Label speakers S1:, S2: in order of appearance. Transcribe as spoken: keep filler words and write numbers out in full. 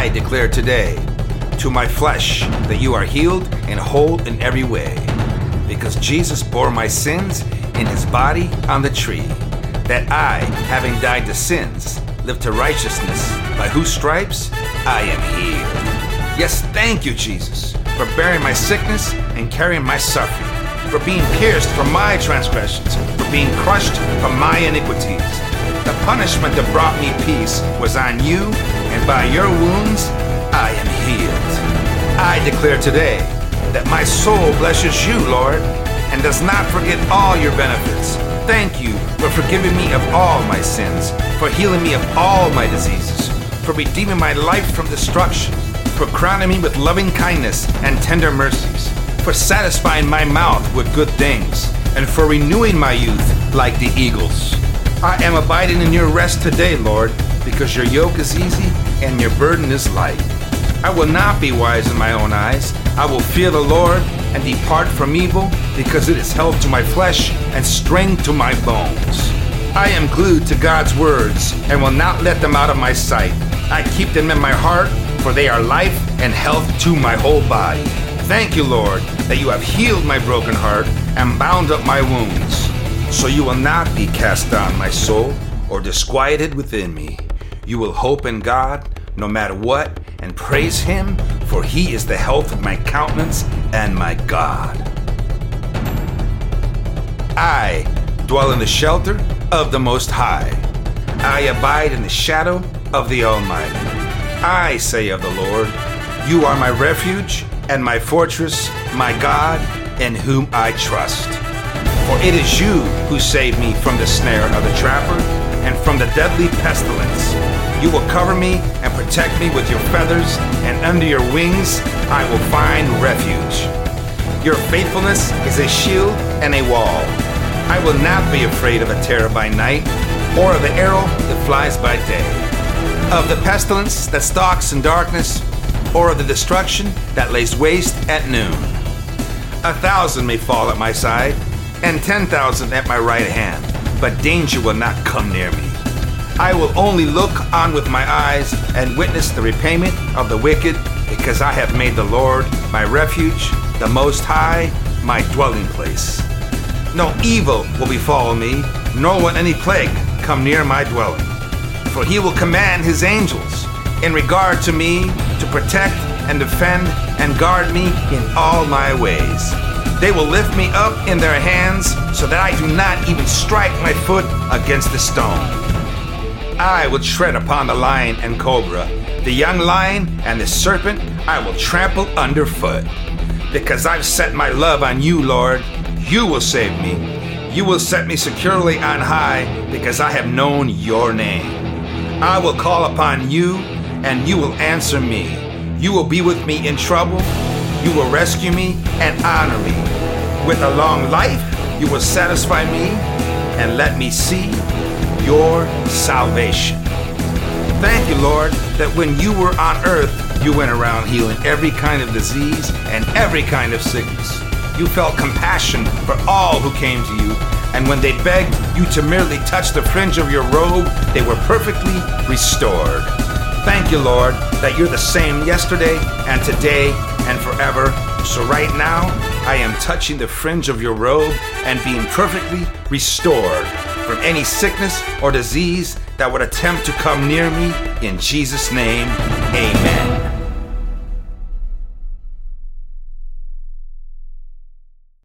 S1: I declare today to my flesh that you are healed and whole in every way, because Jesus bore my sins in his body on the tree, that I, having died to sins, live to righteousness, by whose stripes I am healed. Yes, thank you, Jesus, for bearing my sickness and carrying my suffering, for being pierced for my transgressions, for being crushed for my iniquities. The punishment that brought me peace was on you, and by your wounds I am healed. I declare today that my soul blesses you, Lord, and does not forget all your benefits. Thank you for forgiving me of all my sins, for healing me of all my diseases, for redeeming my life from destruction, for crowning me with loving kindness and tender mercies, for satisfying my mouth with good things, and for renewing my youth like the eagles. I am abiding in your rest today, Lord, because your yoke is easy and your burden is light. I will not be wise in my own eyes. I will fear the Lord and depart from evil, because it is health to my flesh and strength to my bones. I am glued to God's words and will not let them out of my sight. I keep them in my heart, for they are life and health to my whole body. Thank you, Lord, that you have healed my broken heart and bound up my wounds. So you will not be cast down, my soul, or disquieted within me. You will hope in God no matter what, and praise him, for he is the health of my countenance and my God. I dwell in the shelter of the Most High. I abide in the shadow of the Almighty. I say of the Lord, you are my refuge and my fortress, my God, in whom I trust. For it is you who save me from the snare of the trapper and from the deadly pestilence. You will cover me and protect me with your feathers, and under your wings I will find refuge. Your faithfulness is a shield and a wall. I will not be afraid of a terror by night, or of the arrow that flies by day, of the pestilence that stalks in darkness, or of the destruction that lays waste at noon. A thousand may fall at my side, and ten thousand at my right hand, but danger will not come near me. I will only look on with my eyes and witness the repayment of the wicked, because I have made the Lord my refuge, the Most High my dwelling place. No evil will befall me, nor will any plague come near my dwelling. For he will command his angels in regard to me to protect and defend and guard me in all my ways. They will lift me up in their hands, so that I do not even strike my foot against a stone. I will tread upon the lion and cobra, the young lion and the serpent I will trample underfoot. Because I've set my love on you, Lord, you will save me. You will set me securely on high, because I have known your name. I will call upon you, and you will answer me. You will be with me in trouble. You will rescue me and honor me. With a long life, you will satisfy me and let me see your salvation. Thank you, Lord, that when you were on earth, you went around healing every kind of disease and every kind of sickness. You felt compassion for all who came to you, and when they begged you to merely touch the fringe of your robe, they were perfectly restored. Thank you, Lord, that you're the same yesterday and today and forever. So right now, I am touching the fringe of your robe and being perfectly restored from any sickness or disease that would attempt to come near me. In Jesus' name, amen.